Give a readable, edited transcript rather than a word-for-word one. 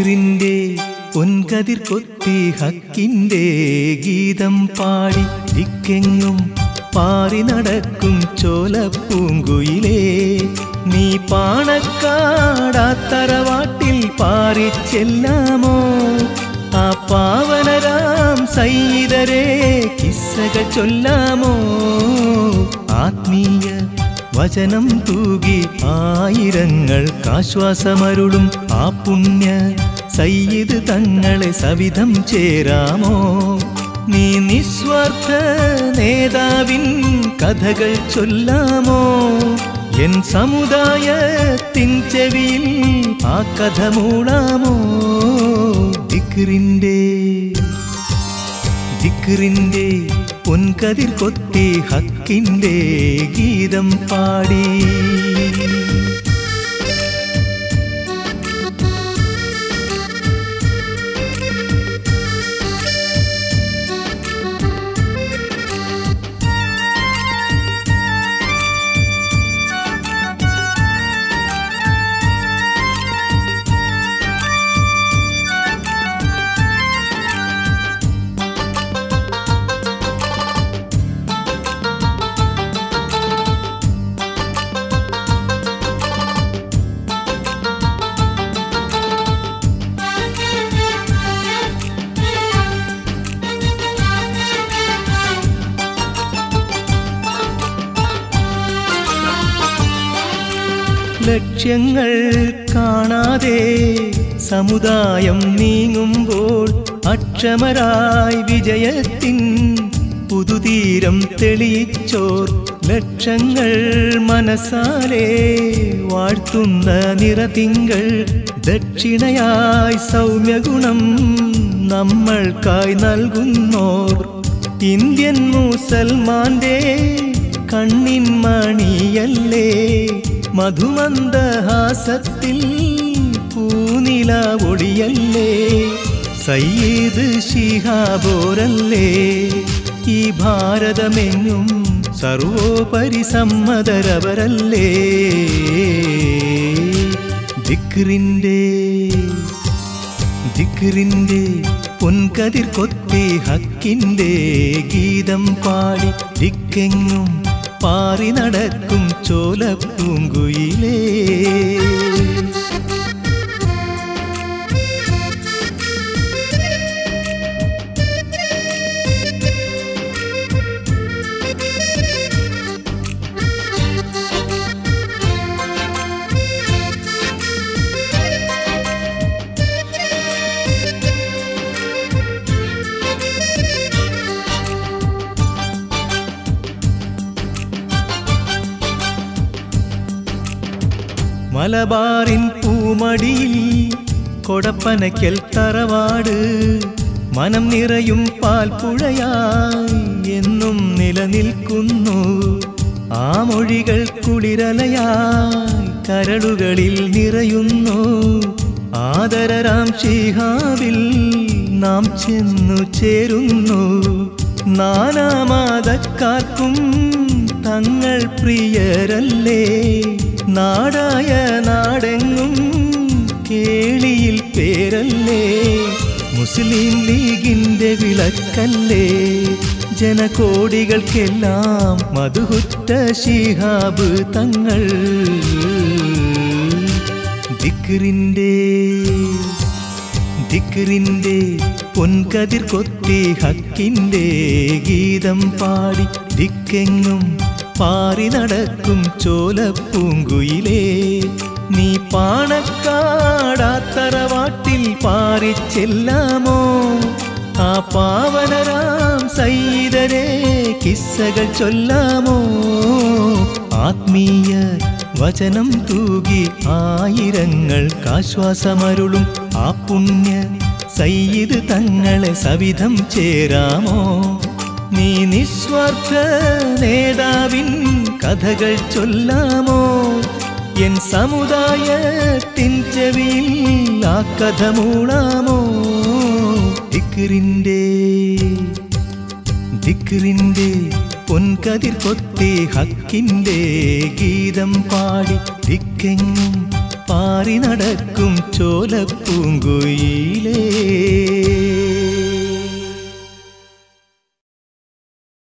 ദിക്റിന്റെ പൊൻകതിർ കൊത്തി ഹക്കിന്റെ ഗീതം പാടി ദിക്കെങ്ങും പാറി നടക്കും ചോലപ്പൂങ്കുയിലേ, നീ പാണക്കാടാത്തറവാട്ടിൽ പാറിച്ചെല്ലാമോ? ആ പാവനരാം സയ്യിദരെ കിസ്സകൾ ചൊല്ലാമോ? ആത്മീയ വചനം തൂകി ആയിരങ്ങൾക്കാശ്വാസമരുളും ആ പുണ്യ സയ്യിദ് തങ്ങളെ സവിധം ചേരാമോ? നീ നിസ്വാർത്ഥ നേതാവിൻ കഥകൾ ചൊല്ലാമോ? എൻ സമുദായത്തിൻ ചെവിയിൽ ആ കഥ മൂളാമോ? ദിക്റിന്റെ പൊൻകതിർ കൊത്തി ഹക്കിന്റെ ഗീതം പാടി. ലക്ഷ്യങ്ങൾ കാണാതെ സമുദായം നീങ്ങുമ്പോൾ അക്ഷമരായി വിജയത്തിൻ പുതുതീരം തെളിയിച്ചോർ ലക്ഷങ്ങൾ മനസ്സാലെ വാഴ്ത്തുന്ന നിറതിങ്കൾ ദക്ഷിണയായി സൗമ്യഗുണം നമ്മൾക്കായി നൽകുന്നോർ ഇന്ത്യൻ മുസൽമാന്റെ കണ്ണിൻ മണിയല്ലേ, മധുമന്ദഹാസത്തിൽ പൂനില ഒളിയല്ലേ, സയ്യിദ് ശിഹാബോരല്ലേ, ഈ ഭാരതമെങ്ങും സർവോപരി സമ്മതരവരല്ലേ. ദിക്റിന്റെ പൊൻകതിർ കൊത്തി ഹക്കിന്റെ ഗീതം പാടി ദിക്കെങ്ങും പാറി നടക്കും ചോലപ്പൂങ്കുയിലേ. മലബാറിൻ പൂമടിയിൽ കൊടപ്പനയ്ക്കൽ തറവാട് മനം നിറയും പാൽപ്പുഴയായി എന്നും നിലനിൽക്കുന്നു. ആ മൊഴികൾ കുളിരലയായി കരളുകളിൽ നിറയുന്നു. ആദരരാം ശിഹാബിൽ നാം ചെന്നു ചേരുന്നു. നാനാമതക്കാർക്കും തങ്ങൾ പ്രിയരല്ലേ, നാടായ നാടെങ്ങും കേളിയിൽ പേരല്ലേ, മുസ്ലിം ലീഗിന്റെ വിളക്കല്ലേ, ജനകോടികൾക്കെല്ലാം മധുഹുറ്റ ശിഹാബ് തങ്ങൾ. ദിക്റിന്റെ പൊൻകതിർ കൊത്തി ഹക്കിന്റെ ഗീതം പാടി ദിക്കെങ്ങും പാറി നടക്കും ചോലപ്പൂങ്കുയിലേ, നീ പാണക്കാടാത്തറവാട്ടിൽ പാറിച്ചെല്ലാമോ? ആ പാവനരാം സയ്യിദരെ കിസ്സകൾ ചൊല്ലാമോ? ആത്മീയ വചനം തൂകി ആയിരങ്ങൾക്കാശ്വാസമരുളും ആ പുണ്യ സയ്യിദ് തങ്ങളെ സവിധം ചേരാമോ? നീ നിസ്വാർത്ഥ നേതാവിൻ കഥകൾ ചൊല്ലാമോ? എൻ സമുദായത്തിൻ ചെവിയിൽ ആ കഥ മൂളാമോ? ദിക്റിന്റെ പൊൻകതിർ കൊത്തി ഹക്കിന്റെ ഗീതം പാടി ദിക്കെങ്ങും പാറി നടക്കും ചോലപ്പൂങ്കുയിലേ